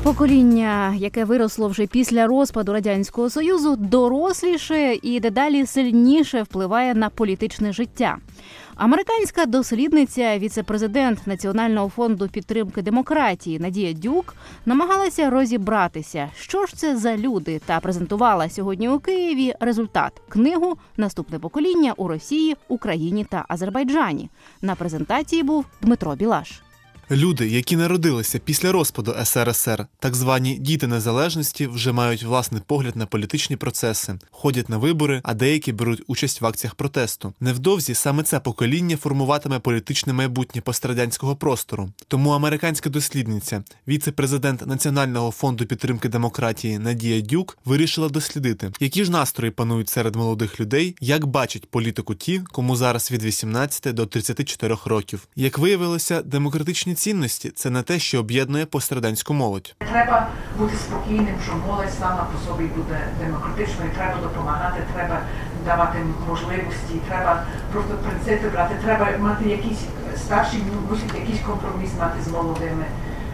Покоління, яке виросло вже після розпаду Радянського Союзу, доросліше і дедалі сильніше впливає на політичне життя. Американська дослідниця, віце-президент Національного фонду підтримки демократії Надія Дюк намагалася розібратися, що ж це за люди, та презентувала сьогодні у Києві результат – книгу «Наступне покоління у Росії, Україні та Азербайджані». На презентації був Дмитро Білаш. Люди, які народилися після розпаду СРСР, так звані «діти незалежності», вже мають власний погляд на політичні процеси, ходять на вибори, а деякі беруть участь в акціях протесту. Невдовзі саме це покоління формуватиме політичне майбутнє пострадянського простору. Тому американська дослідниця, віце-президент Національного фонду підтримки демократії Надія Дюк вирішила дослідити, які ж настрої панують серед молодих людей, як бачать політику ті, кому зараз від 18 до 34 років. Як виявилося, демократичні цінності – це не те, що об'єднує пострадянську молодь. Треба бути спокійним, що молодь сама по собі буде демократичною, треба допомагати, треба давати можливості, треба просто принципи брати, треба мати якісь, старші мусять якийсь компроміс мати з молодими,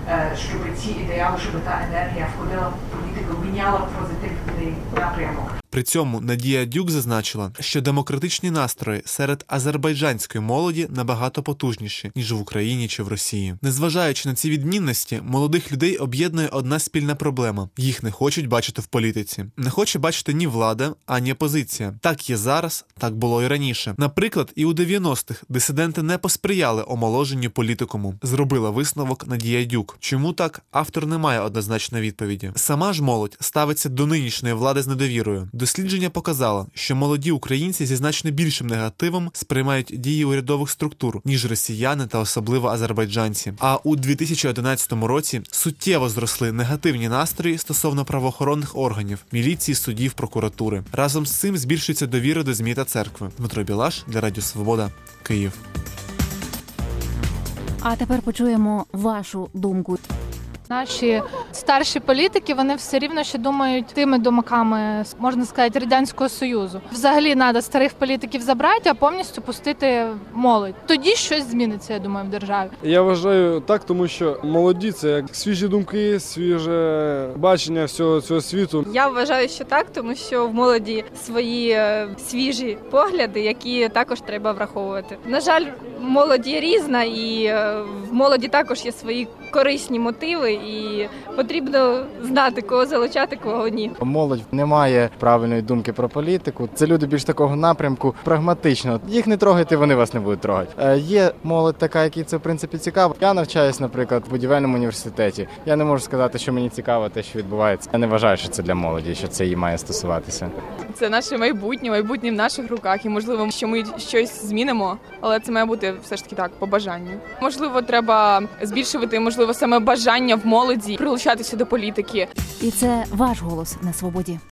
щоб ці ідеали, щоб та енергія входила в політику, міняла позитивний напрямок. При цьому Надія Дюк зазначила, що демократичні настрої серед азербайджанської молоді набагато потужніші, ніж в Україні чи в Росії. Незважаючи на ці відмінності, молодих людей об'єднує одна спільна проблема – їх не хочуть бачити в політиці. Не хоче бачити ні влада, ані опозиція. Так є зараз, так було і раніше. Наприклад, і у 90-х дисиденти не посприяли омоложенню політикуму. Зробила висновок Надія Дюк. Чому так? Автор не має однозначної відповіді. Сама ж молодь ставиться до нинішньої влади з недовірою. Дослідження показало, що молоді українці зі значно більшим негативом сприймають дії урядових структур, ніж росіяни та особливо азербайджанці. А у 2011 році суттєво зросли негативні настрої стосовно правоохоронних органів, міліції, судів, прокуратури. Разом з цим збільшується довіра до ЗМІ та церкви. Дмитро Білаш для Радіо Свобода, Київ. А тепер почуємо вашу думку. Наші старші політики, вони все рівно ще думають тими думками, можна сказати, Радянського Союзу. Взагалі треба старих політиків забрати, а повністю пустити молодь. Тоді щось зміниться, я думаю, в державі. Я вважаю так, тому що молоді – це як свіжі думки, свіже бачення всього цього світу. Я вважаю, що так, тому що в молоді свої свіжі погляди, які також треба враховувати. На жаль, молодь є різна, і в молоді також є свої корисні мотиви, і потрібно знати, кого залучати, кого ні. Молодь не має правильної думки про політику. Це люди більш такого напрямку прагматично. Їх не трогайте, вони вас не будуть трогати. Є молодь така, якій це в принципі цікаво. Я навчаюсь, наприклад, в будівельному університеті. Я не можу сказати, що мені цікаво те, що відбувається. Я не вважаю, що це для молоді, що це їй має стосуватися. Це наше майбутнє в наших руках, і можливо, що ми щось змінимо, але це має бути все ж таки так, по бажанню. Можливо, треба збільшувати, саме бажання в молоді прилучатися до політики. І це ваш голос на свободі.